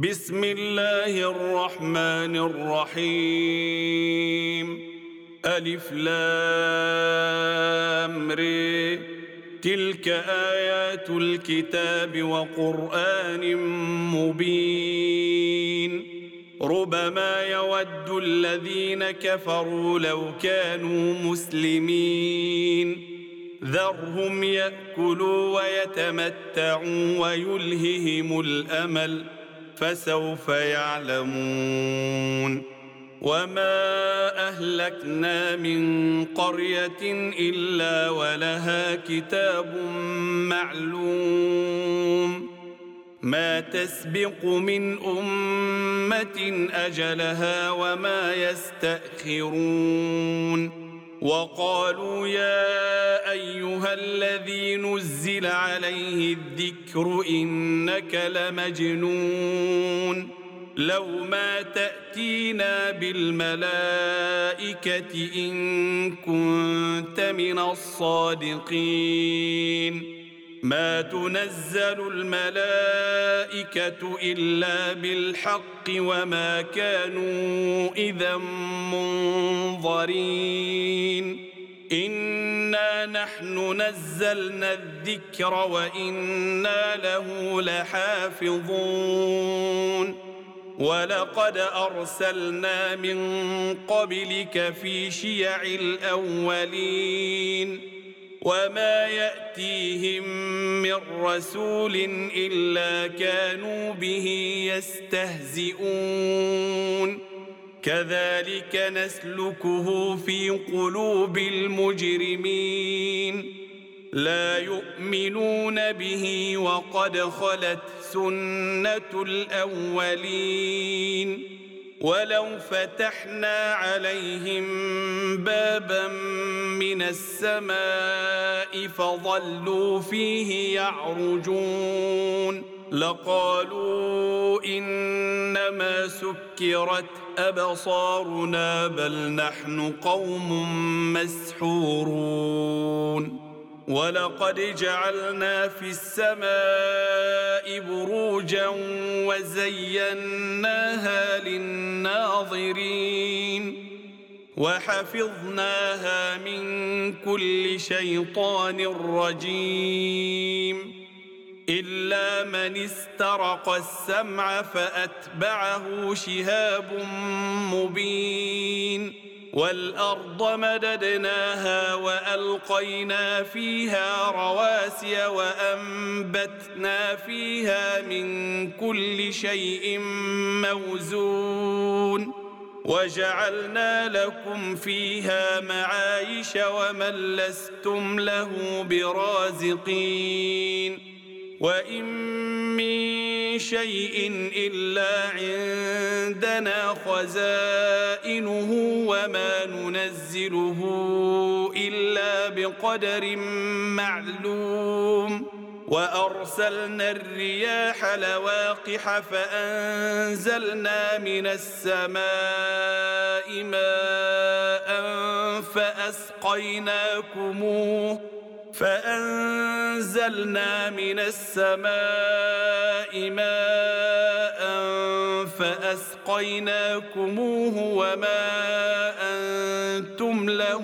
بسم الله الرحمن الرحيم. ألف لام ر. تلك آيات الكتاب وقرآن مبين. ربما يود الذين كفروا لو كانوا مسلمين. ذرهم يأكلوا ويتمتعوا ويلههم الأمل فسوف يعلمون. وما أهلكنا من قرية إلا ولها كتاب معلوم. ما تسبق من أمة أجلها وما يستأخرون. وقالوا يا أيها الذي نزل عليه الذكر إنك لمجنون. لو ما تأتينا بالملائكة إن كنت من الصادقين. ما تنزل الملائكة إلا بالحق وما كانوا إذا منظرين. إنا نحن نزلنا الذكر وإنا له لحافظون. ولقد أرسلنا من قبلك في شيع الأولين. وما يأتيهم من رسول إلا كانوا به يستهزئون. كذلك نسلكه في قلوب المجرمين. لا يؤمنون به وقد خلت سنة الأولين. ولو فتحنا عليهم بابا من السماء فظلوا فيه يعرجون لقالوا إنما سكرت أبصارنا بل نحن قوم مسحورون. ولقد جعلنا في السماء بروجا وزيناها للناظرين وحفظناها من كل شيطان رجيم إلا من استرق السمع فأتبعه شهاب مبين. والأرض مددناها وألقينا فيها رواسي وأنبتنا فيها من كل شيء موزون وجعلنا لكم فيها معايش ومن لستم له برازقين. وإن من شيء إلا عندنا خزائنه وما ننزله إلا بقدر معلوم. وأرسلنا الرياح لواقح فأنزلنا من السماء ماء فأسقيناكموه وما أنتم له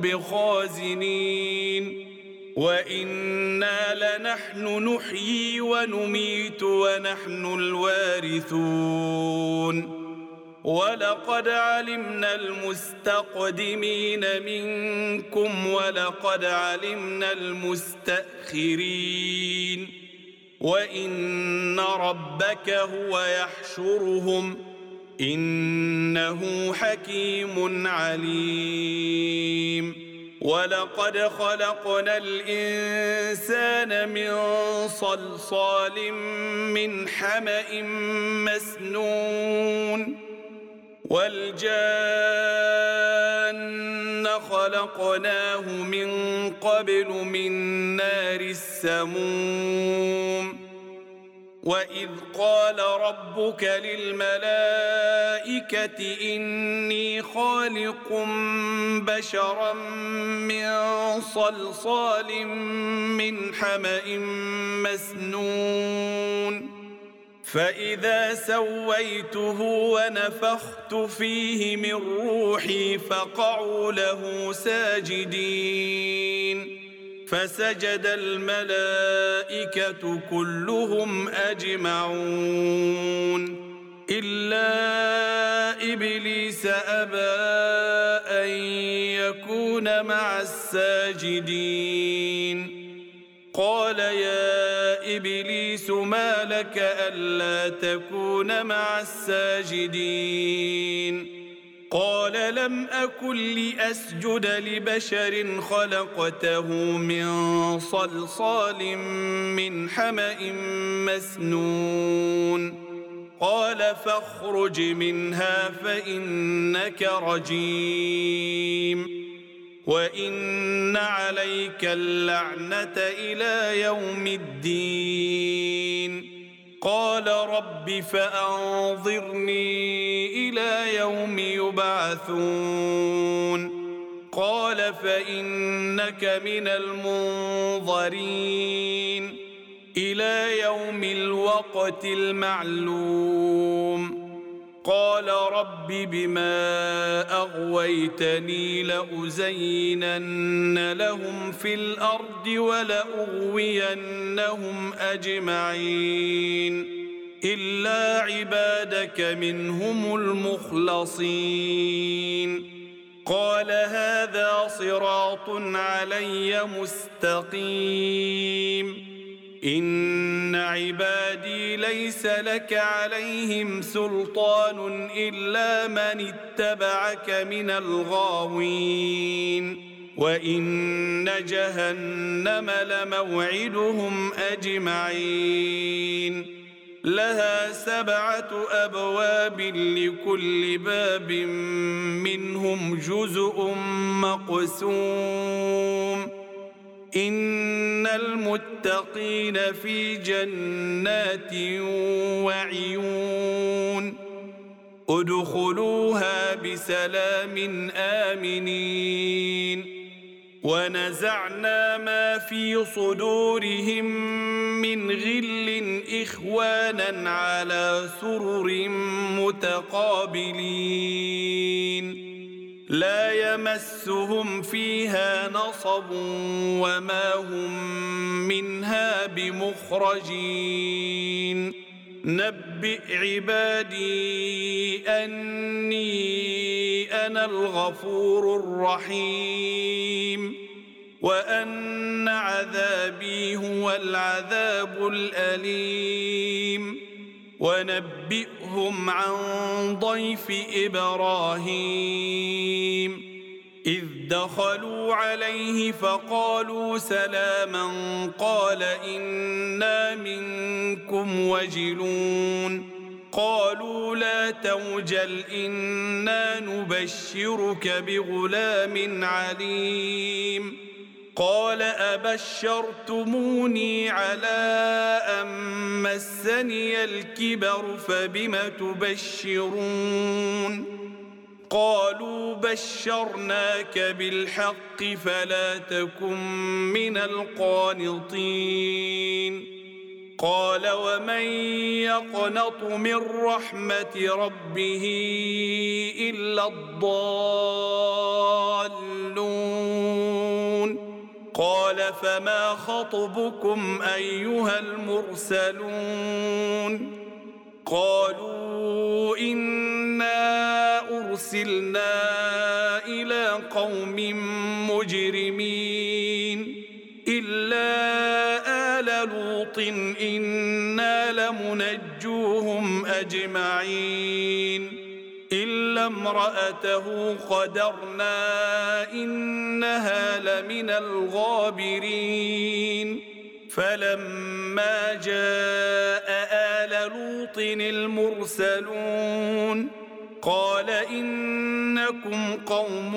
بخازنين. وإنا لنحن نحيي ونميت ونحن الوارثون. ولقد علمنا المستقدمين منكم ولقد علمنا المستأخرين. وإن ربك هو يحشرهم إنه حكيم عليم. ولقد خلقنا الإنسان من صلصال من حمأ مسنون. والجان خلقناه من قبل من نار السموم. وإذ قال ربك للملائكة إني خالق بشرا من صلصال من حمأ مسنون فإذا سويته ونفخت فيه من روحي فقعوا له ساجدين فسجد الملائكة كلهم أجمعون إلا إبليس أبى أن يكون مع الساجدين قال يا إبليس ما لك ألا تكون مع الساجدين قال لم أكن لأسجد لبشر خلقته من صلصال من حمأ مسنون قال فاخرج منها فإنك رجيم وإن عليك اللعنة إلى يوم الدين قال رب فأنظرني إلى يوم يبعثون قال فإنك من المنظرين إلى يوم الوقت المعلوم قال رب بما أغويتني لأزينن لهم في الأرض ولأغوينهم أجمعين إلا عبادك منهم المخلصين قال هذا صراط علي مستقيم إن عبادي ليس لك عليهم سلطان إلا من اتبعك من الغاوين وإن جهنم لموعدهم أجمعين لها 7 أبواب لكل باب منهم جزء مقسوم إن المتقين في جنات وعيون ادخلوها بسلام آمنين ونزعنا ما في صدورهم من غل إخوانا على سرر متقابلين لا يمسهم فيها نصب وما هم منها بمخرجين نبئ عبادي أني أنا الغفور الرحيم وأن عذابي هو العذاب الأليم ونبئهم عن ضيف إبراهيم إذ دخلوا عليه فقالوا سلاما قال إنا منكم وجلون قالوا لا توجل إنا نبشرك بغلام عليم قال أبشرتموني على أن مسني الكبر فبم تبشرون قالوا بشرناك بالحق فلا تكن من القانطين قال ومن يقنط من رحمة ربه إلا الضالون قال فما خطبكم أيها المرسلون قالوا إنا أرسلنا إلى قوم مجرمين إلا آل لوط إنا لمنجوهم أجمعين إلا امرأته قدرنا إنها لمن الغابرين فلما جاء آل لوط المرسلون قال إنكم قوم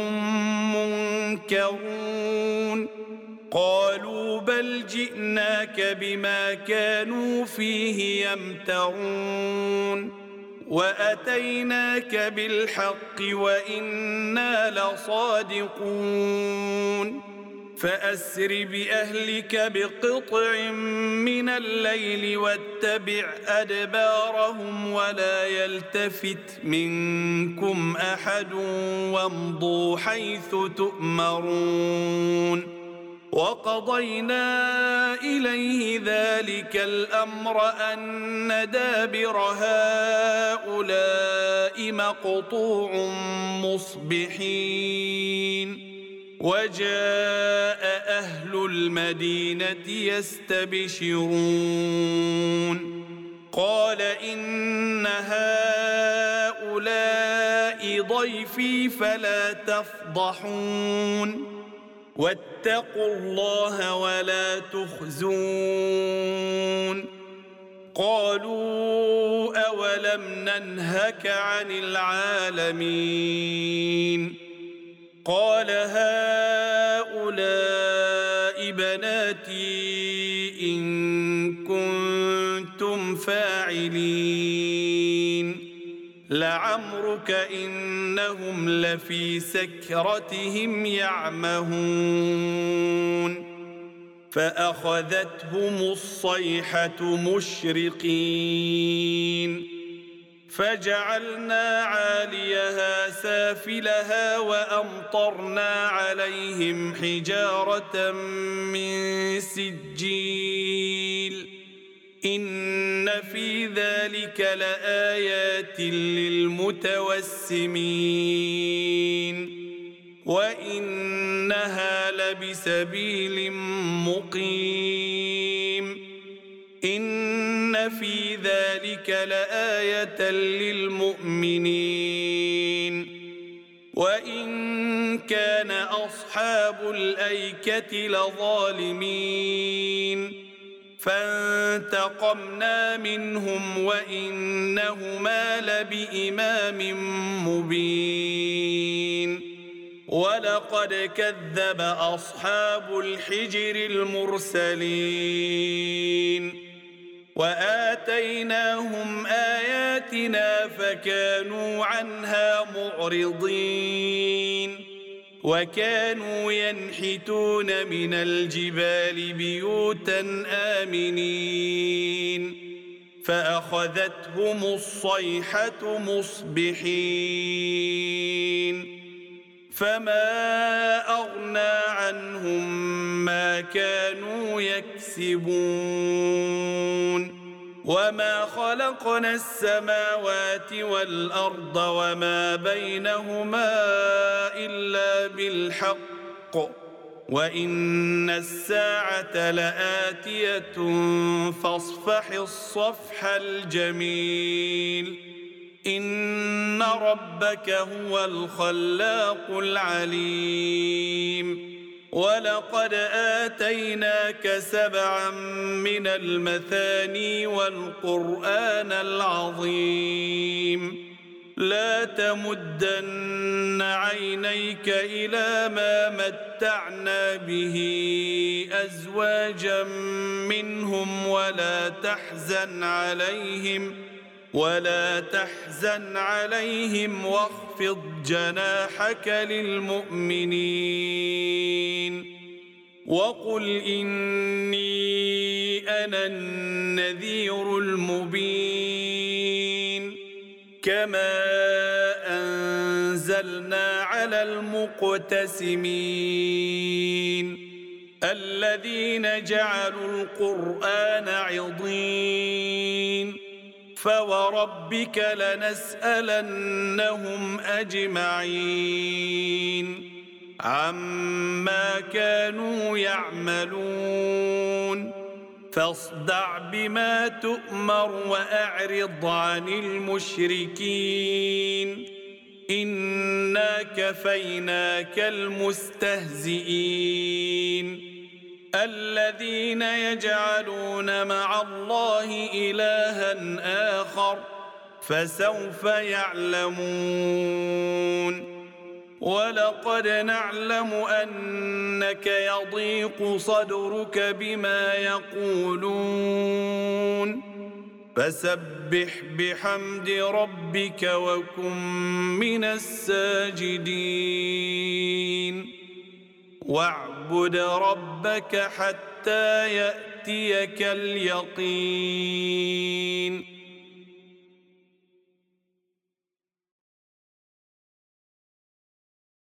منكرون قالوا بل جئناك بما كانوا فيه يمترون وأتيناك بالحق وإنا لصادقون فأسر بأهلك بقطع من الليل واتبع أدبارهم ولا يلتفت منكم أحد وامضوا حيث تؤمرون وقضينا إليه ذلك الأمر أن دابر هؤلاء مقطوع مصبحين وجاء أهل المدينة يستبشرون قال إن هؤلاء ضيفي فلا تفضحون واتقوا الله ولا تخزون قالوا أولم ننهك عن العالمين قال هؤلاء بناتي إن كنتم فاعلين لعمرك إنهم لفي سكرتهم يعمهون فأخذتهم الصيحة مشرقين فجعلنا عاليها سافلها وأمطرنا عليهم حجارة من سجيل إن في ذلك لآيات للمتوسمين وإنها لبسبيل مقيم إن في ذلك لآية للمؤمنين وإن كان أصحاب الأيكة لظالمين فانتقمنا منهم وإنهما لبإمام مبين ولقد كذب أصحاب الحجر المرسلين وآتيناهم آياتنا فكانوا عنها معرضين وكانوا ينحتون من الجبال بيوتا آمنين فأخذتهم الصيحة مصبحين فما أغنى عنهم ما كانوا يكسبون وما خلقنا السماوات والأرض وما بينهما إلا بالحق وإن الساعة لآتية فاصفح الصفح الجميل إن ربك هو الخلاق العليم ولقد آتيناك 7 من المثاني والقرآن العظيم لا تمدن عينيك إلى ما متعنا به أزواجا منهم ولا تحزن عليهم واخفض جناحك للمؤمنين وقل إني أنا النذير المبين كما أنزلنا على المقتسمين الذين جعلوا القرآن عضين فوربك لنسألنهم أجمعين عما كانوا يعملون فاصدع بما تؤمر وأعرض عن المشركين إنا كفيناك المستهزئين الذين يجعلون مع الله إلها آخر فسوف يعلمون ولقد نعلم أنك يضيق صدرك بما يقولون فسبح بحمد ربك وكن من الساجدين واعبد واعبد ربك حتى يأتيك اليقين